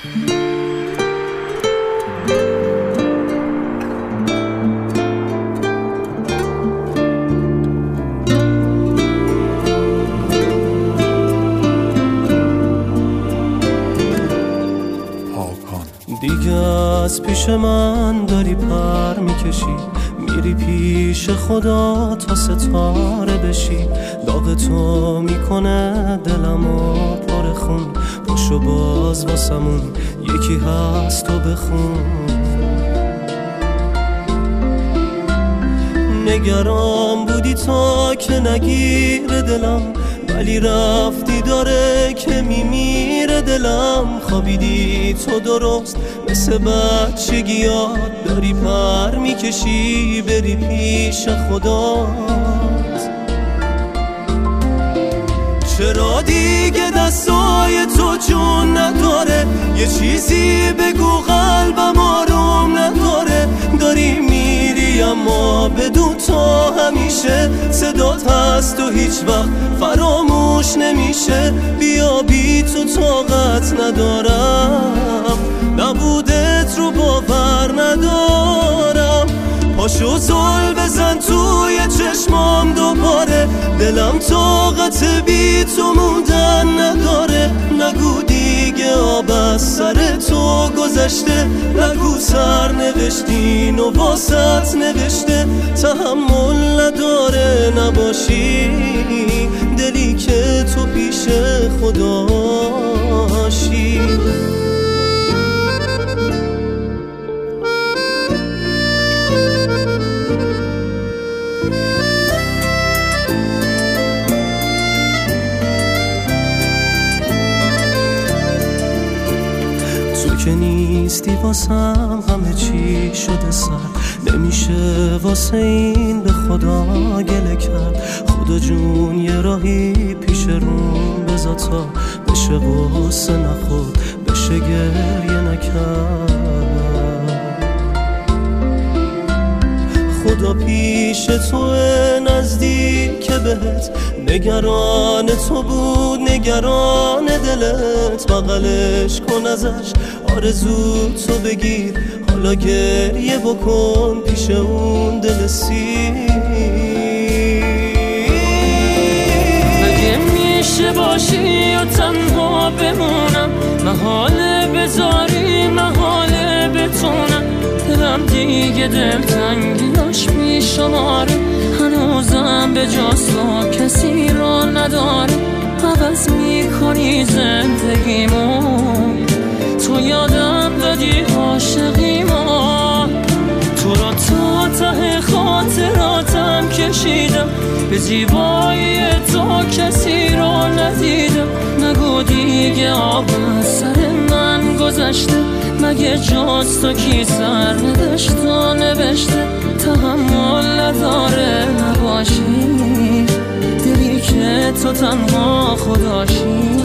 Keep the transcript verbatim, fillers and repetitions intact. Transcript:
دیگه از پیش من داری پر میکشی، میری پیش خدا تا ستاره بشی. داغ تو میکنه دلمو پر خون، پاشو باز واسمون یکی هست تو بخون. نگران بودی تا که نگیره دلم، ولی رفتی داره که میمیره دلم. خوابیدی تو درست مثل بچگی یاد، داری پر میکشی بری پیش خدات. چرا دیگه دستای تو جون نداره؟ یه چیزی بگو قلبم آروم نداره. داری میری اما بدون تو همیشه صدات هست و هیچ وقت فراموش نمیشه. بیا بی تو طاقت ندارم، نبودت رو باور ندارم. پاشو زل بزن توی چشمام دوباره، دلم طاقت بی تو موندن نداره. نگو دیگه آب از سر تو گذشته، نگو سر نوشتین و واسط نوشته. تحمل نداره نباشی دلی که تو پیش خداشی. که نیستی واسم همه چی شده سر، نمیشه واسه این به خدا گله کرد. خدا جون یه راهی پیش روم بذار تا بشه غصه نخورد، بشه گریه نکرد. خدا پیش تو نزدیک بهت، نگران تو بود نگران دلت. بغلش کن ازش آرزو تو بگیر، حالا گریه بکن پیش اون دل سیر. مگه میشه باشی و تنها بمونم؟ محاله بذاری محاله بتونم. دلم دیگه دلتنگیاش میشماره، هنوزم به جاست و کسی را نداره. عوض میکنی زندگیمو، تو یادم دادی عاشقیمو. تو را تا ته خاطراتم کشیدم، به زیبایی تو کسی را ندیدم. نگو دیگه آب از سر من گذشته، مگه جاست تو کی سر نداشت و نوشته. تحمل نداره نباشی دلی که تو تنها خداشی.